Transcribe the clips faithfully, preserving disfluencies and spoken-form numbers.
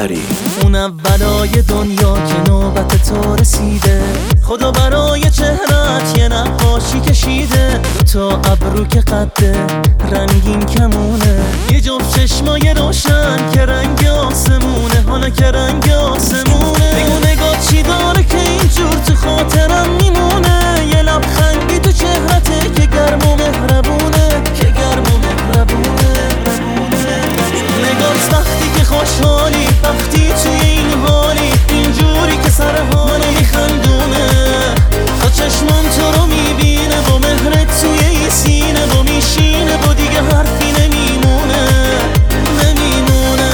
جعفری. اون اولای دنیا که نوبت تو رسیده، خدا برای چهرت یه نقاشی کشیده. تا ابرو که قده رنگین کمونه، یه جفت چشمای روشن که رنگ آسمونه. حالا که رنگ آسمونه بگو نگاه چی داره که اینجور تو خاطرم میمونه. یه لبخندی تو چهرته که گرم و مهربونه، که گرم و مهربونه. نگاهت وقتی که خوشحالی، وقتی توی این حالی، اینجوری که سر حالو میخندونه. تا چشمم تو رو میبینه با مهرت توی این سینه، با میشینه با دیگه حرفی نمیمونه. نمیمونه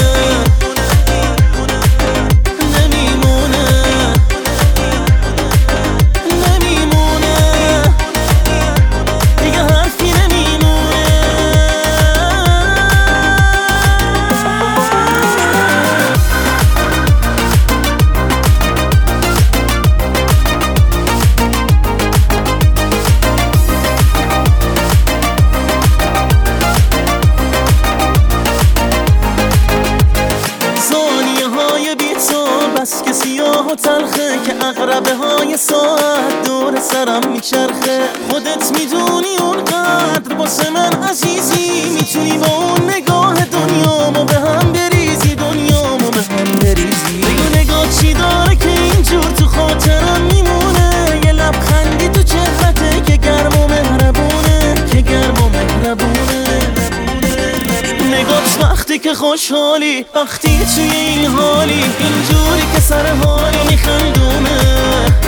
نمیمونه نمیمونه دیگه حرفی نمیمونه. بس که سیاه و تلخه که عقربه های ساعت دور سرم میچرخه. خودت میدونی اونقدر واسه من عزیزی، میتونی با اون نگاه دنیامو به هم بریزی، دنیامو به هم بریزی. بگو نگاه چی داره که اینجور تو خاطرم میمونه. یه لبخندی تو چهرته که گرم و مهربونه، که گرم و مهربونه. نگاهت وقتی که خوشحالی، وقتی توی این حالی، اینجوری که سر حالی میخندونه.